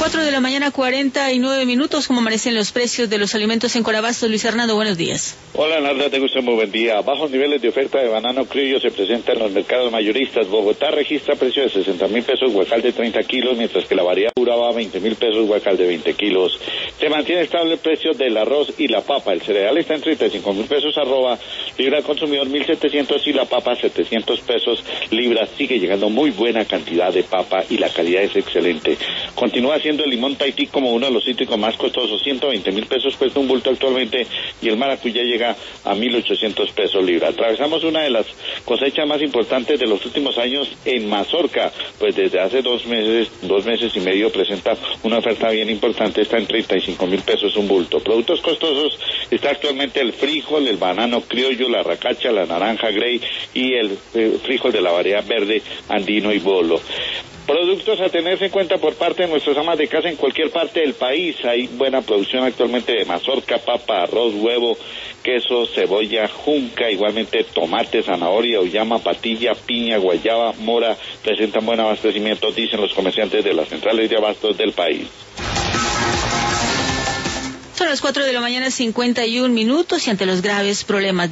4 de la mañana, 49 minutos. ¿Cómo amanecen los precios de los alimentos en Corabastos? Luis Hernando, buenos días. Hola, Narda, te gusto, muy buen día. Bajos niveles de oferta de banano criollo se presentan en los mercados mayoristas. Bogotá registra precio de 60.000 pesos, guacal de 30 kilos, mientras que la variedad Urabá 20.000 pesos, guacal de 20 kilos. Se mantiene estable el precio del arroz y la papa. El cereal está en 35.000 pesos arroba, libra al consumidor 1.700 y la papa 700 pesos libra. Sigue llegando muy buena cantidad de papa y la calidad es excelente. Continúa siendo el limón Tahití como uno de los cítricos más costosos, 120.000 pesos cuesta un bulto actualmente, y el maracuyá llega a 1.800 pesos libra. Atravesamos una de las cosechas más importantes de los últimos años en Mazorca, pues desde hace dos meses y medio presenta una oferta bien importante, está en 35.000 pesos un bulto. Productos costosos está actualmente el frijol, el banano criollo, la racacha, la naranja grey y el frijol de la variedad verde, andino y bolo. Productos a tenerse en cuenta por parte de nuestras amas de casa en cualquier parte del país. Hay buena producción actualmente de mazorca, papa, arroz, huevo, queso, cebolla, junca, igualmente tomate, zanahoria, uyama, patilla, piña, guayaba, mora. Presentan buen abastecimiento, dicen los comerciantes de las centrales de abastos del país. Son las 4 de la mañana, 51 minutos, y ante los graves problemas